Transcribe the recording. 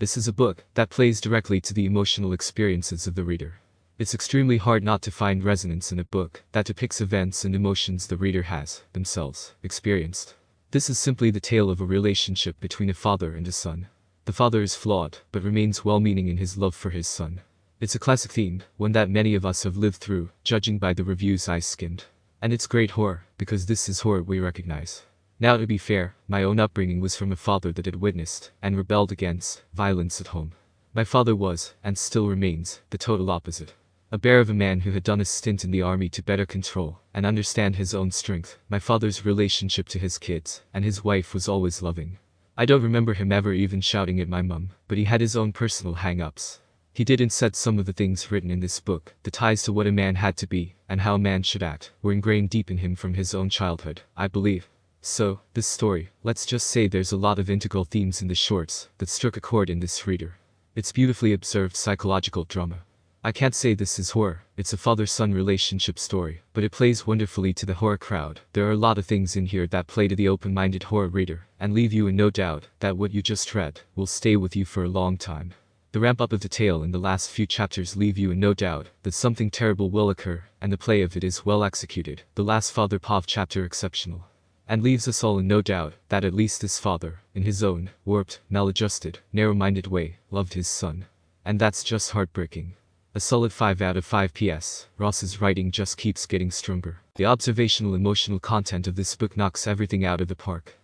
This is a book that plays directly to the emotional experiences of the reader. It's extremely hard not to find resonance in a book that depicts events and emotions the reader has, themselves, experienced. This is simply the tale of a relationship between a father and a son. The father is flawed, but remains well-meaning in his love for his son. It's a classic theme, one that many of us have lived through, judging by the reviews I skimmed. And it's great horror, because this is horror we recognize. Now to be fair, my own upbringing was from a father that had witnessed, and rebelled against, violence at home. My father was, and still remains, the total opposite. A bear of a man who had done a stint in the army to better control, and understand his own strength. My father's relationship to his kids, and his wife was always loving. I don't remember him ever even shouting at my mum, but he had his own personal hang-ups. He did and said some of the things written in this book, the ties to what a man had to be, and how a man should act, were ingrained deep in him from his own childhood, I believe. So, this story, let's just say there's a lot of integral themes in the shorts that struck a chord in this reader. It's beautifully observed psychological drama. I can't say this is horror, it's a father-son relationship story, but it plays wonderfully to the horror crowd. There are a lot of things in here that play to the open-minded horror reader, and leave you in no doubt that what you just read will stay with you for a long time. The ramp-up of the tale in the last few chapters leave you in no doubt that something terrible will occur, and the play of it is well executed, the last Father Pav chapter exceptional. And leaves us all in no doubt that at least this father, in his own, warped, maladjusted, narrow-minded way, loved his son. And that's just heartbreaking. A solid 5 out of 5 PS. Ross's writing just keeps getting stronger. The observational emotional content of this book knocks everything out of the park.